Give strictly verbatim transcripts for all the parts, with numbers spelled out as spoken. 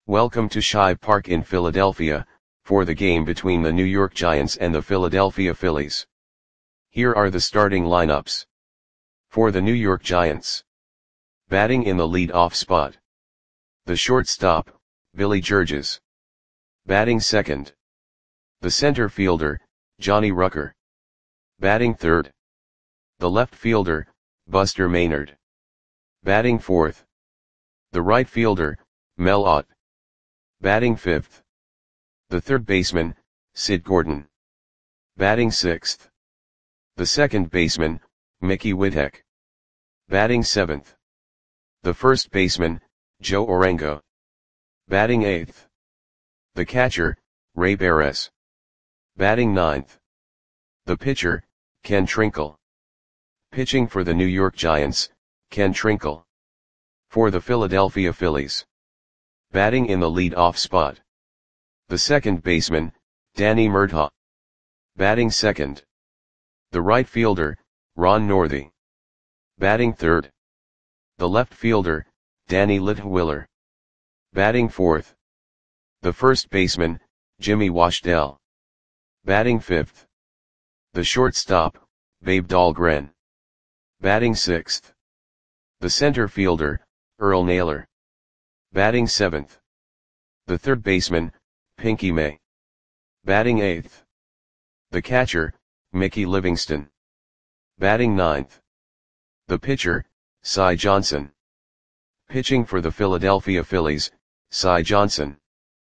Welcome to Shive Park in Philadelphia, for the game between the New York Giants and the Philadelphia Phillies. Here are the starting lineups. For the New York Giants. Batting in the lead-off spot. The shortstop, Billy Georges. Batting second. The center fielder, Johnny Rucker. Batting third. The left fielder, Buster Maynard. Batting fourth. The right fielder, Mel Ott. Batting fifth. The third baseman, Sid Gordon. Batting sixth. The second baseman, Mickey Whittek. Batting seventh. The first baseman, Joe Orengo. Batting eighth. The catcher, Ray Beres. Batting ninth. The pitcher, Ken Trinkle. Pitching for the New York Giants, Ken Trinkle. For the Philadelphia Phillies. Batting in the lead-off spot. The second baseman, Danny Murtaugh. Batting second. The right fielder, Ron Northey. Batting third. The left fielder, Danny Litwiler. Batting fourth. The first baseman, Jimmy Washdell. Batting fifth. The shortstop, Babe Dahlgren. Batting sixth. The center fielder, Earl Naylor. Batting seventh. The third baseman, Pinky May. Batting eighth. The catcher, Mickey Livingston. Batting ninth. The pitcher, Cy Johnson. Pitching for the Philadelphia Phillies, Cy Johnson.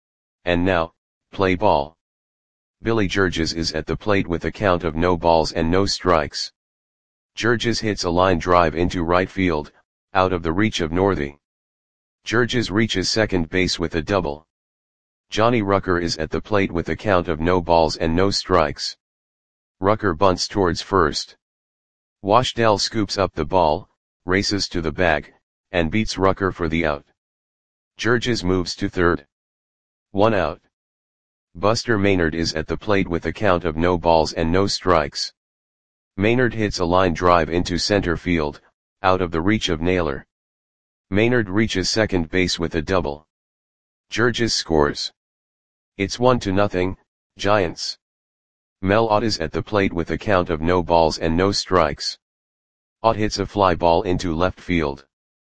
And now, play ball. Billy Georges is at the plate with a count of no balls and no strikes. Georges hits a line drive into right field, out of the reach of Northey. Georges reaches second base with a double. Johnny Rucker is at the plate with a count of no balls and no strikes. Rucker bunts towards first. Washdell scoops up the ball, races to the bag, and beats Rucker for the out. Georges moves to third. One out. Buster Maynard is at the plate with a count of no balls and no strikes. Maynard hits a line drive into center field, out of the reach of Naylor. Maynard reaches second base with a double. Georges scores. It's one to nothing, Giants. Mel Ott is at the plate with a count of no balls and no strikes. Ott hits a fly ball into left field.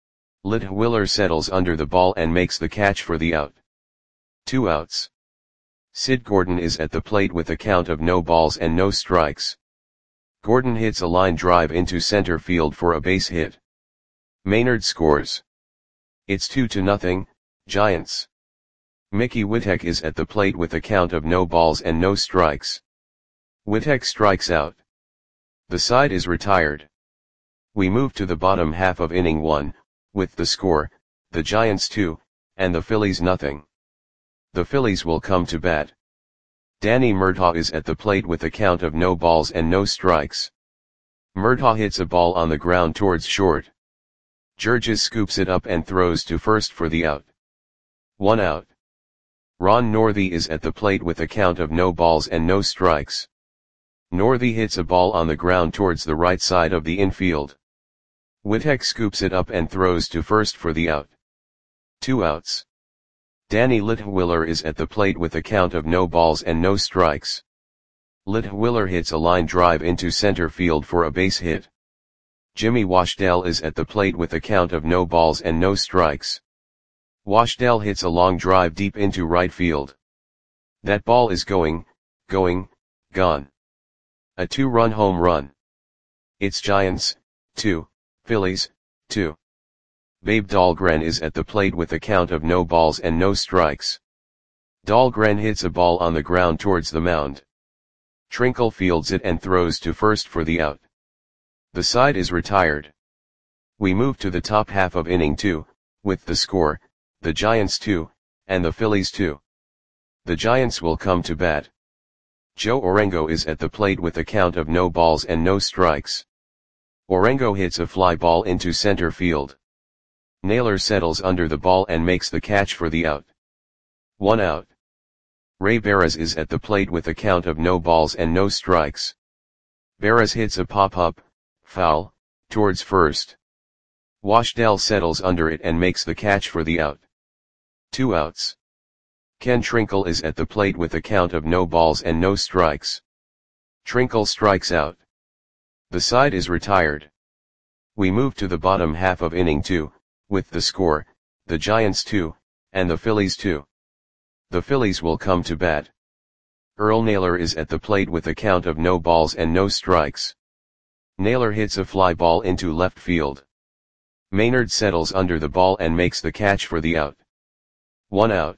Litwiler settles under the ball and makes the catch for the out. Two outs. Sid Gordon is at the plate with a count of no balls and no strikes. Gordon hits a line drive into center field for a base hit. Maynard scores. It's two to nothing, Giants. Mickey Whittek is at the plate with a count of no balls and no strikes. Whittek strikes out. The side is retired. We move to the bottom half of inning one, with the score, the Giants two, and the Phillies nothing. The Phillies will come to bat. Danny Murtaugh is at the plate with a count of no balls and no strikes. Murtaugh hits a ball on the ground towards short. Georges scoops it up and throws to first for the out. One out. Ron Northey is at the plate with a count of no balls and no strikes. Northey hits a ball on the ground towards the right side of the infield. Whittek scoops it up and throws to first for the out. Two outs. Danny Litwiler is at the plate with a count of no balls and no strikes. Litwiler hits a line drive into center field for a base hit. Jimmy Washdell is at the plate with a count of no balls and no strikes. Washdell hits a long drive deep into right field. That ball is going, going, gone. A two-run home run. It's Giants, two, Phillies, two. Babe Dahlgren is at the plate with a count of no balls and no strikes. Dahlgren hits a ball on the ground towards the mound. Trinkle fields it and throws to first for the out. The side is retired. We move to the top half of inning two, with the score, the Giants two, and the Phillies two. The Giants will come to bat. Joe Orengo is at the plate with a count of no balls and no strikes. Orengo hits a fly ball into center field. Naylor settles under the ball and makes the catch for the out. One out. Ray Beres is at the plate with a count of no balls and no strikes. Beres hits a pop-up, foul, towards first. Washdell settles under it and makes the catch for the out. Two outs. Ken Trinkle is at the plate with a count of no balls and no strikes. Trinkle strikes out. The side is retired. We move to the bottom half of inning two, with the score, the Giants two, and the Phillies two. The Phillies will come to bat. Earl Naylor is at the plate with a count of no balls and no strikes. Naylor hits a fly ball into left field. Maynard settles under the ball and makes the catch for the out. One out.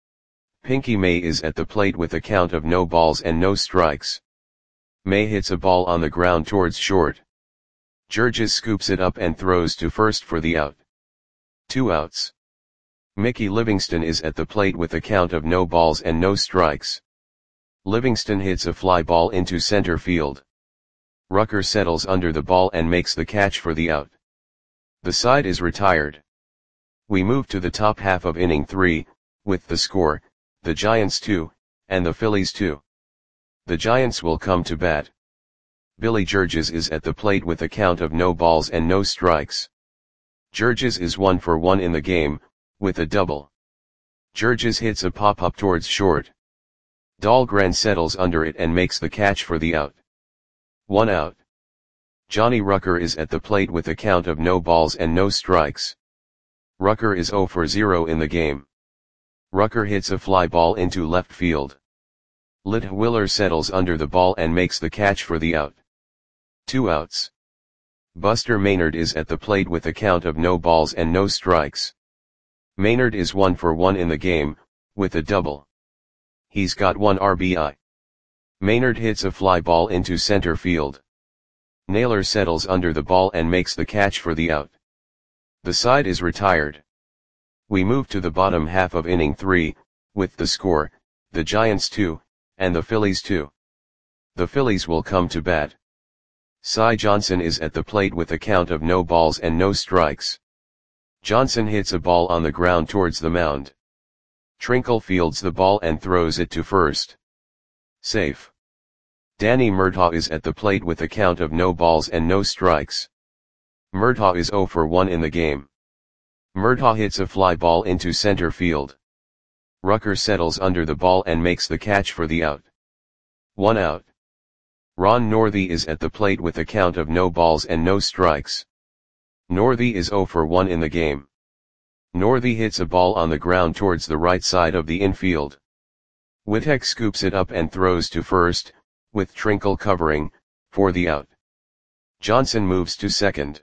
Pinky May is at the plate with a count of no balls and no strikes. May hits a ball on the ground towards short. Georges scoops it up and throws to first for the out. Two outs. Mickey Livingston is at the plate with a count of no balls and no strikes. Livingston hits a fly ball into center field. Rucker settles under the ball and makes the catch for the out. The side is retired. We move to the top half of inning three, with the score, the Giants two, and the Phillies two. The Giants will come to bat. Billy Georges is at the plate with a count of no balls and no strikes. Georges is one for one in the game, with a double. Georges hits a pop-up towards short. Dahlgren settles under it and makes the catch for the out. One out. Johnny Rucker is at the plate with a count of no balls and no strikes. Rucker is zero for zero in the game. Rucker hits a fly ball into left field. Litwiller settles under the ball and makes the catch for the out. Two outs. Buster Maynard is at the plate with a count of no balls and no strikes. Maynard is one for one in the game, with a double. He's got one R B I. Maynard hits a fly ball into center field. Naylor settles under the ball and makes the catch for the out. The side is retired. We move to the bottom half of inning three, with the score, the Giants two, and the Phillies two. The Phillies will come to bat. Cy Johnson is at the plate with a count of no balls and no strikes. Johnson hits a ball on the ground towards the mound. Trinkle fields the ball and throws it to first. Safe. Danny Murtaugh is at the plate with a count of no balls and no strikes. Murtaugh is zero for one in the game. Murtaugh hits a fly ball into center field. Rucker settles under the ball and makes the catch for the out. One out. Ron Northey is at the plate with a count of no balls and no strikes. Northey is zero for one in the game. Northey hits a ball on the ground towards the right side of the infield. Wittek scoops it up and throws to first, with Trinkle covering, for the out. Johnson moves to second.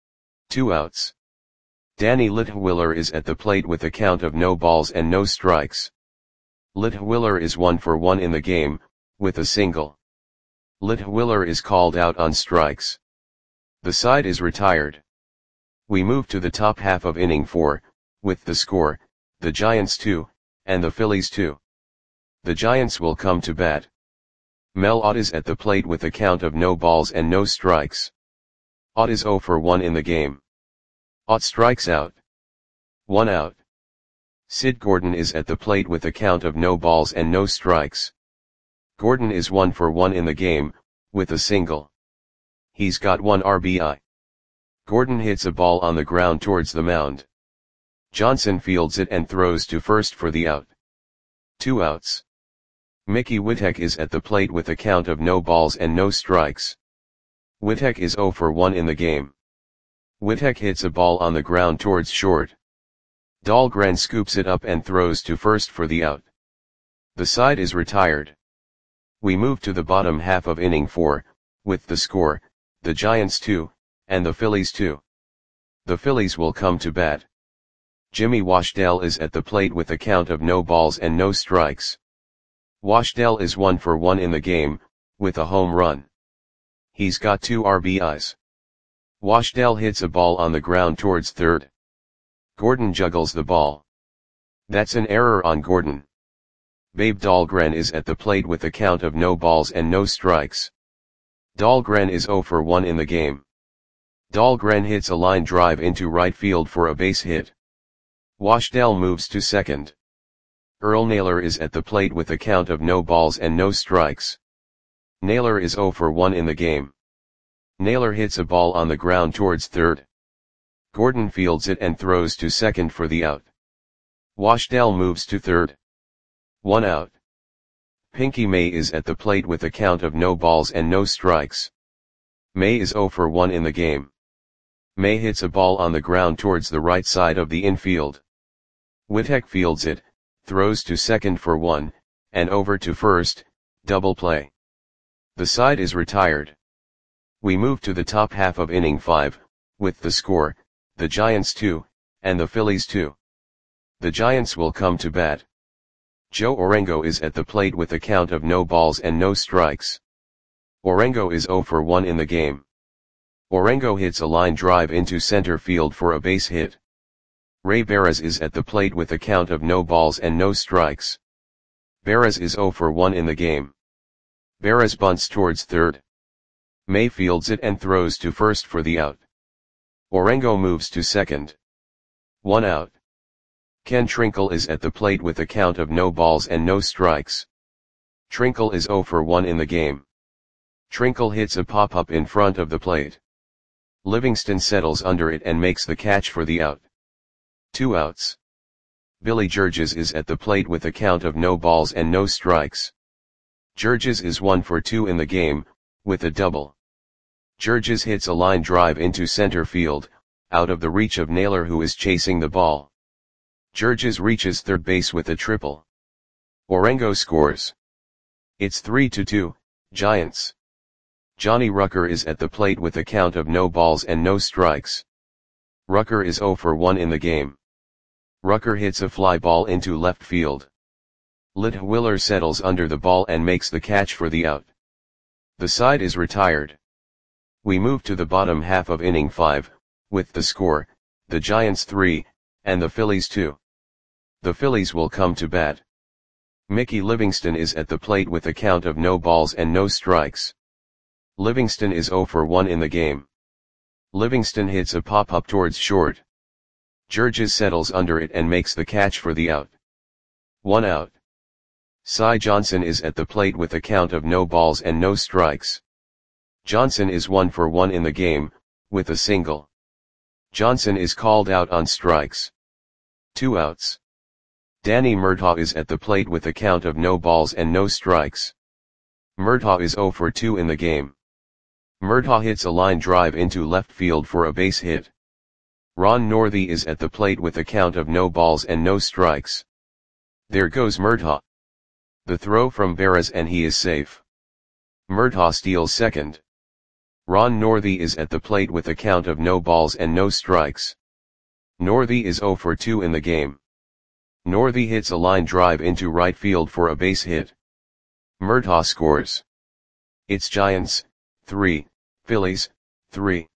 Two outs. Danny Litwiller is at the plate with a count of no balls and no strikes. Litwiller is one for one in the game, with a single. Litwiller is called out on strikes. The side is retired. We move to the top half of inning four, with the score, the Giants two, and the Phillies two. The Giants will come to bat. Mel Ott is at the plate with a count of no balls and no strikes. Ott is zero for one in the game. Ott strikes out. One out. Sid Gordon is at the plate with a count of no balls and no strikes. Gordon is one for one in the game, with a single. He's got one R B I. Gordon hits a ball on the ground towards the mound. Johnson fields it and throws to first for the out. Two outs. Mickey Wittek is at the plate with a count of no balls and no strikes. Wittek is zero for one in the game. Wittek hits a ball on the ground towards short. Dahlgren scoops it up and throws to first for the out. The side is retired. We move to the bottom half of inning four, with the score, the Giants two, and the Phillies two. The Phillies will come to bat. Jimmy Washdell is at the plate with a count of no balls and no strikes. Washdell is one for one in the game, with a home run. He's got two R B Is. Washdell hits a ball on the ground towards third. Gordon juggles the ball. That's an error on Gordon. Babe Dahlgren is at the plate with a count of no balls and no strikes. Dahlgren is zero for one in the game. Dahlgren hits a line drive into right field for a base hit. Washdell moves to second. Earl Naylor is at the plate with a count of no balls and no strikes. Naylor is zero for one in the game. Naylor hits a ball on the ground towards third. Gordon fields it and throws to second for the out. Washdell moves to third. One out. Pinky May is at the plate with a count of no balls and no strikes. May is zero for one in the game. May hits a ball on the ground towards the right side of the infield. Witek fields it, throws to second for one, and over to first, double play. The side is retired. We move to the top half of inning five, with the score, the Giants two, and the Phillies two. The Giants will come to bat. Joe Orengo is at the plate with a count of no balls and no strikes. Orengo is zero for one in the game. Orengo hits a line drive into center field for a base hit. Ray Barres is at the plate with a count of no balls and no strikes. Barres is zero for one in the game. Barres bunts towards third. May fields it and throws to first for the out. Orengo moves to second. One out. Ken Trinkle is at the plate with a count of no balls and no strikes. Trinkle is zero for one in the game. Trinkle hits a pop-up in front of the plate. Livingston settles under it and makes the catch for the out. Two outs. Billy Georges is at the plate with a count of no balls and no strikes. Georges is one for two in the game, with a double. Georges hits a line drive into center field, out of the reach of Naylor who is chasing the ball. Georges reaches third base with a triple. Orengo scores. It's three to two, Giants. Johnny Rucker is at the plate with a count of no balls and no strikes. Rucker is zero for one in the game. Rucker hits a fly ball into left field. Litwiller settles under the ball and makes the catch for the out. The side is retired. We move to the bottom half of inning five, with the score, the Giants three, and the Phillies two. The Phillies will come to bat. Mickey Livingston is at the plate with a count of no balls and no strikes. Livingston is zero for one in the game. Livingston hits a pop-up towards short. Georges settles under it and makes the catch for the out. One out. Cy Johnson is at the plate with a count of no balls and no strikes. Johnson is one for one in the game, with a single. Johnson is called out on strikes. Two outs. Danny Murtaugh is at the plate with a count of no balls and no strikes. Murtaugh is zero for two in the game. Murtaugh hits a line drive into left field for a base hit. Ron Northey is at the plate with a count of no balls and no strikes. There goes Murtaugh. The throw from Barres and he is safe. Murtaugh steals second. Ron Northey is at the plate with a count of no balls and no strikes. Northey is zero for two in the game. Northey hits a line drive into right field for a base hit. Murtaugh scores. It's Giants, three, Phillies, three.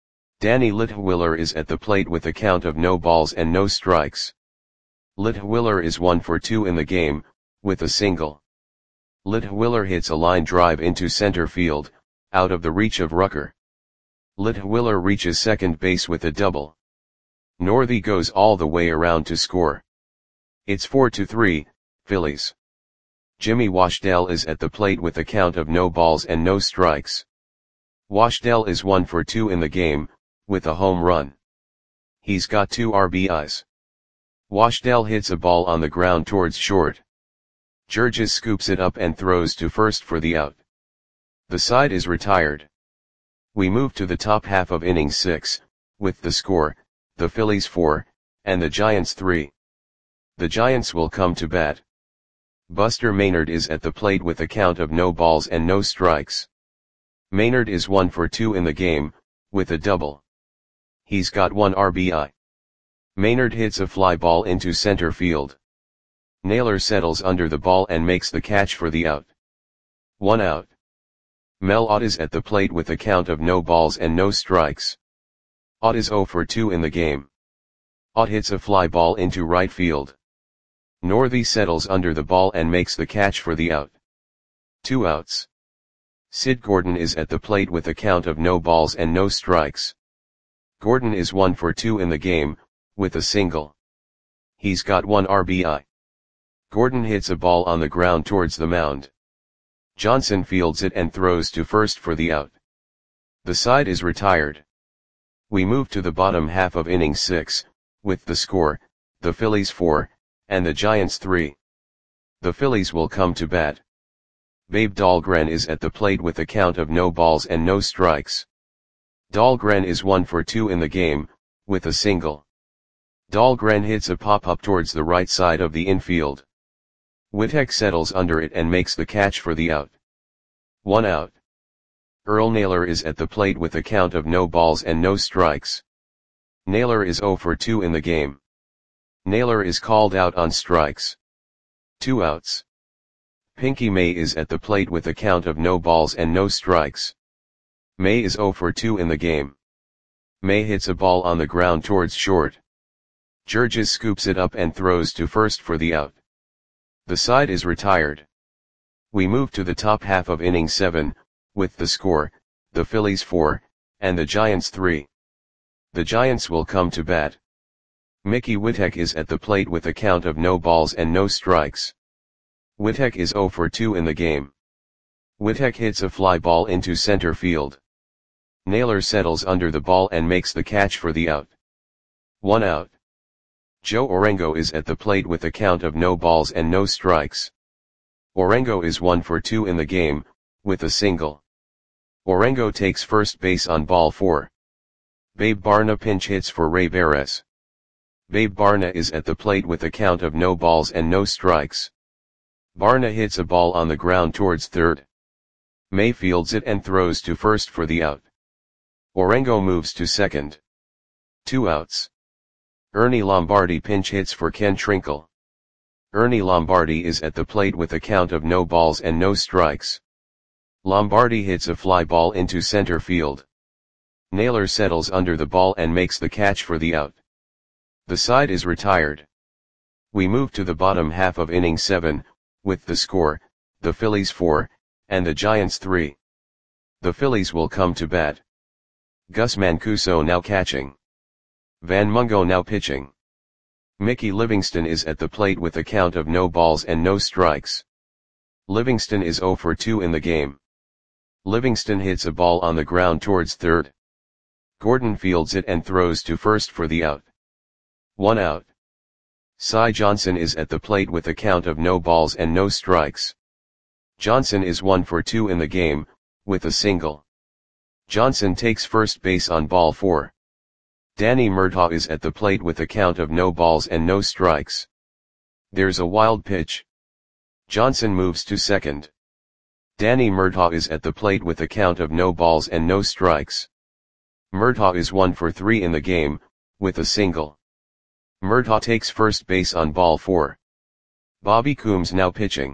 Danny Litwiller is at the plate with a count of no balls and no strikes. Litwiller is one for two in the game, with a single. Litwiller hits a line drive into center field, out of the reach of Rucker. Litwiller reaches second base with a double. Northey goes all the way around to score. It's four to three, Phillies. Jimmy Washdell is at the plate with a count of no balls and no strikes. Washdell is one for two in the game, with a home run. He's got two R B Is. Washdell hits a ball on the ground towards short. Georges scoops it up and throws to first for the out. The side is retired. We move to the top half of inning six, with the score, the Phillies four, and the Giants three. The Giants will come to bat. Buster Maynard is at the plate with a count of no balls and no strikes. Maynard is one for two in the game, with a double. He's got one R B I. Maynard hits a fly ball into center field. Naylor settles under the ball and makes the catch for the out. One out. Mel Ott is at the plate with a count of no balls and no strikes. Ott is zero for two in the game. Ott hits a fly ball into right field. Northey settles under the ball and makes the catch for the out. Two outs. Sid Gordon is at the plate with a count of no balls and no strikes. Gordon is one for two in the game, with a single. He's got one R B I. Gordon hits a ball on the ground towards the mound. Johnson fields it and throws to first for the out. The side is retired. We move to the bottom half of inning six, with the score, the Phillies four, and the Giants three. The Phillies will come to bat. Babe Dahlgren is at the plate with a count of no balls and no strikes. Dahlgren is one for two in the game, with a single. Dahlgren hits a pop-up towards the right side of the infield. Wittek settles under it and makes the catch for the out. One out. Earl Naylor is at the plate with a count of no balls and no strikes. Naylor is zero for two in the game. Naylor is called out on strikes. Two outs. Pinky May is at the plate with a count of no balls and no strikes. May is zero for two in the game. May hits a ball on the ground towards short. Georges scoops it up and throws to first for the out. The side is retired. We move to the top half of inning seven, with the score, the Phillies four, and the Giants three. The Giants will come to bat. Mickey Wittek is at the plate with a count of no balls and no strikes. Wittek is zero for two in the game. Wittek hits a fly ball into center field. Naylor settles under the ball and makes the catch for the out. One out. Joe Orengo is at the plate with a count of no balls and no strikes. Orengo is one for two in the game, with a single. Orengo takes first base on ball four. Babe Barna pinch hits for Ray Barres. Babe Barna is at the plate with a count of no balls and no strikes. Barna hits a ball on the ground towards third. May fields it and throws to first for the out. Orengo moves to second. Two outs. Ernie Lombardi pinch hits for Ken Trinkle. Ernie Lombardi is at the plate with a count of no balls and no strikes. Lombardi hits a fly ball into center field. Naylor settles under the ball and makes the catch for the out. The side is retired. We move to the bottom half of inning seven, with the score, the Phillies four, and the Giants three. The Phillies will come to bat. Gus Mancuso now catching. Van Mungo now pitching. Mickey Livingston is at the plate with a count of no balls and no strikes. Livingston is zero for two in the game. Livingston hits a ball on the ground towards third. Gordon fields it and throws to first for the out. One out. Cy Johnson is at the plate with a count of no balls and no strikes. Johnson is one for two in the game, with a single. Johnson takes first base on ball four. Danny Murtaugh is at the plate with a count of no balls and no strikes. There's a wild pitch. Johnson moves to second. Danny Murtaugh is at the plate with a count of no balls and no strikes. Murtaugh is one for three in the game, with a single. Murtaugh takes first base on ball four. Bobby Coombs now pitching.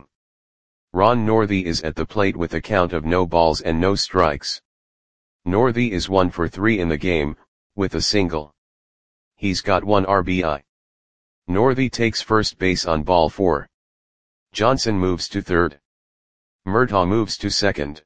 Ron Northey is at the plate with a count of no balls and no strikes. Northey is one for three in the game, with a single. He's got one R B I. Northey takes first base on ball four. Johnson moves to third. Murtaugh moves to second.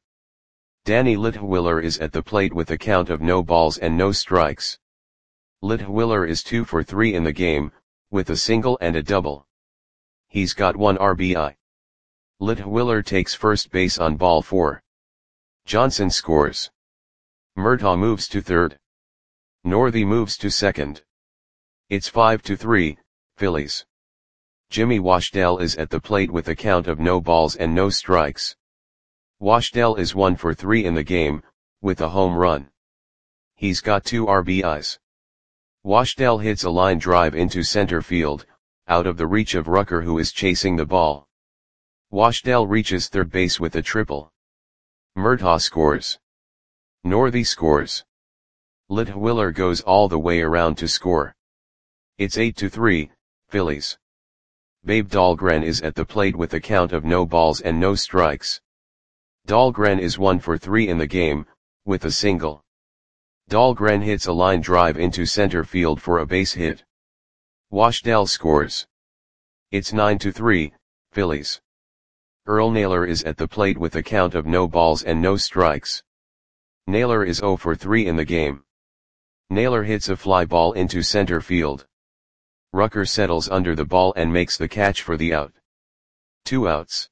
Danny Litwiller is at the plate with a count of no balls and no strikes. Litwiller is two for three in the game, with a single and a double. He's got one R B I. Litwiller takes first base on ball four. Johnson scores. Murtaugh moves to third. Northey moves to second. It's five to three, Phillies. Jimmy Washdell is at the plate with a count of no balls and no strikes. Washdell is one for three in the game, with a home run. He's got two R B Is. Washdell hits a line drive into center field, out of the reach of Rucker, who is chasing the ball. Washdell reaches third base with a triple. Murtaugh scores. Northey scores. Litwiller goes all the way around to score. It's eight to three, Phillies. Babe Dahlgren is at the plate with a count of no balls and no strikes. Dahlgren is one for three in the game, with a single. Dahlgren hits a line drive into center field for a base hit. Washdell scores. It's nine to three, Phillies. Earl Naylor is at the plate with a count of no balls and no strikes. Naylor is zero for three in the game. Naylor hits a fly ball into center field. Rucker settles under the ball and makes the catch for the out. Two outs.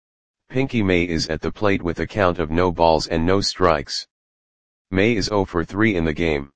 Pinky May is at the plate with a count of no balls and no strikes. May is zero for three in the game.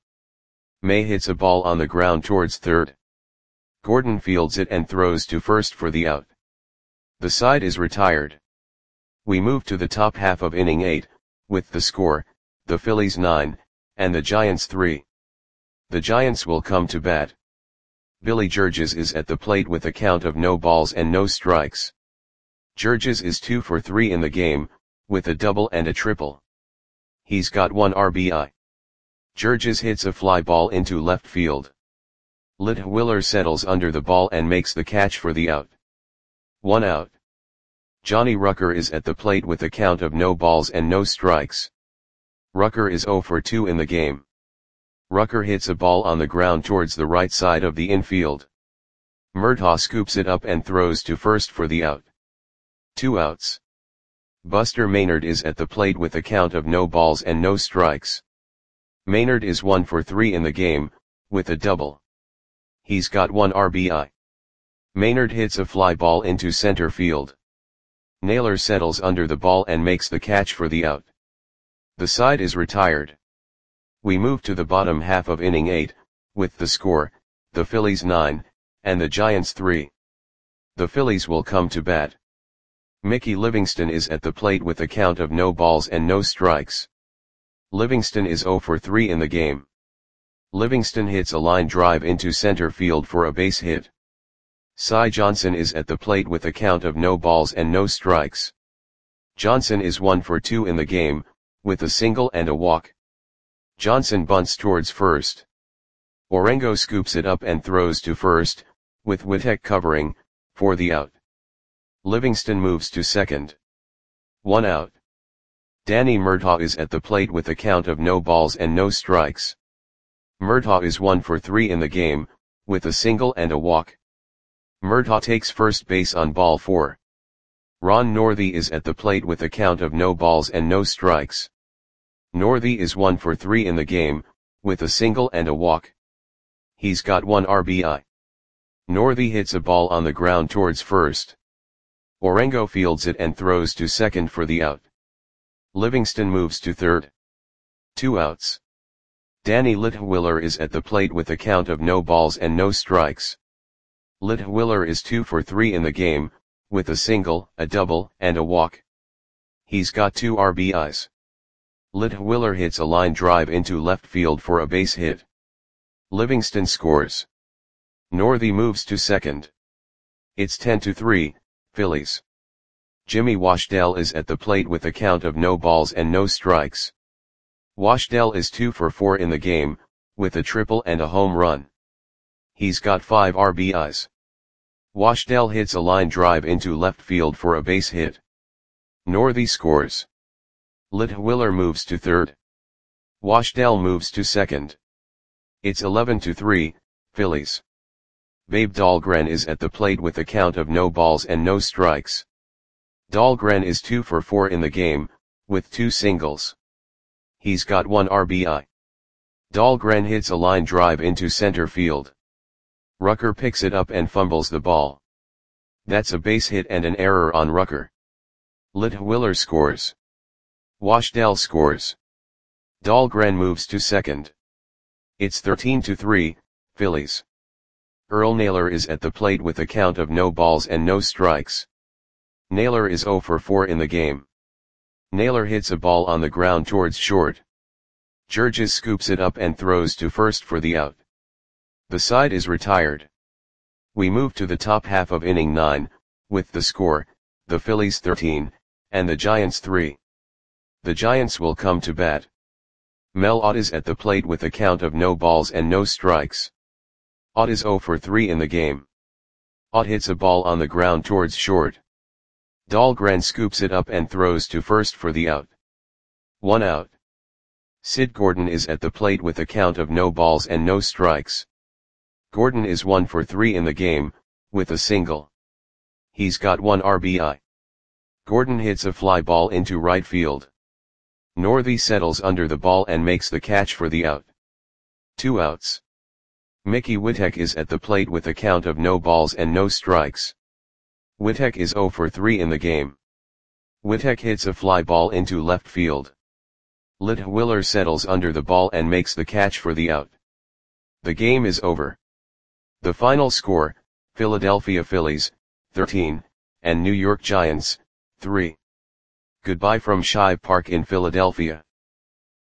May hits a ball on the ground towards third. Gordon fields it and throws to first for the out. The side is retired. We move to the top half of inning eight, with the score, the Phillies nine, and the Giants three. The Giants will come to bat. Billy Georges is at the plate with a count of no balls and no strikes. Georges is two for three in the game, with a double and a triple. He's got one R B I. Georges hits a fly ball into left field. Litwiller settles under the ball and makes the catch for the out. One out. Johnny Rucker is at the plate with a count of no balls and no strikes. Rucker is zero for two in the game. Rucker hits a ball on the ground towards the right side of the infield. Murtaugh scoops it up and throws to first for the out. Two outs. Buster Maynard is at the plate with a count of no balls and no strikes. Maynard is one for three in the game, with a double. He's got one R B I. Maynard hits a fly ball into center field. Naylor settles under the ball and makes the catch for the out. The side is retired. We move to the bottom half of inning eight, with the score, the Phillies nine, and the Giants three. The Phillies will come to bat. Mickey Livingston is at the plate with a count of no balls and no strikes. Livingston is zero for three in the game. Livingston hits a line drive into center field for a base hit. Cy Johnson is at the plate with a count of no balls and no strikes. Johnson is one for two in the game, with a single and a walk. Johnson bunts towards first. Orengo scoops it up and throws to first, with Witek covering, for the out. Livingston moves to second. One out. Danny Murtaugh is at the plate with a count of no balls and no strikes. Murtaugh is one for three in the game, with a single and a walk. Murtaugh takes first base on ball four. Ron Northey is at the plate with a count of no balls and no strikes. Northey is one for three in the game, with a single and a walk. He's got one R B I. Northey hits a ball on the ground towards first. Orengo fields it and throws to second for the out. Livingston moves to third. Two outs. Danny Litwiller is at the plate with a count of no balls and no strikes. Litwiller is two for three in the game, with a single, a double, and a walk. He's got two R B Is. Litwiller hits a line drive into left field for a base hit. Livingston scores. Northey moves to second. It's ten to three, Phillies. Jimmy Washdell is at the plate with a count of no balls and no strikes. Washdell is two for four in the game, with a triple and a home run. He's got five R B Is. Washdell hits a line drive into left field for a base hit. Northey scores. Litwiller moves to third. Washdell moves to second. It's eleven to three, Phillies. Babe Dahlgren is at the plate with a count of no balls and no strikes. Dahlgren is two for four in the game, with two singles. He's got one R B I. Dahlgren hits a line drive into center field. Rucker picks it up and fumbles the ball. That's a base hit and an error on Rucker. Litwiller scores. Washdell scores. Dahlgren moves to second. It's thirteen to three, Phillies. Earl Naylor is at the plate with a count of no balls and no strikes. Naylor is zero for four in the game. Naylor hits a ball on the ground towards short. Georges scoops it up and throws to first for the out. The side is retired. We move to the top half of inning nine, with the score, the Phillies thirteen, and the Giants three. The Giants will come to bat. Mel Ott is at the plate with a count of no balls and no strikes. Ott is zero for three in the game. Ott hits a ball on the ground towards short. Dahlgren scoops it up and throws to first for the out. One out. Sid Gordon is at the plate with a count of no balls and no strikes. Gordon is one for three in the game, with a single. He's got one R B I. Gordon hits a fly ball into right field. Northey settles under the ball and makes the catch for the out. Two outs. Mickey Witek is at the plate with a count of no balls and no strikes. Witek is zero for three in the game. Witek hits a fly ball into left field. Litwiller settles under the ball and makes the catch for the out. The game is over. The final score, Philadelphia Phillies, thirteen, and New York Giants, three. Goodbye from Shibe Park in Philadelphia.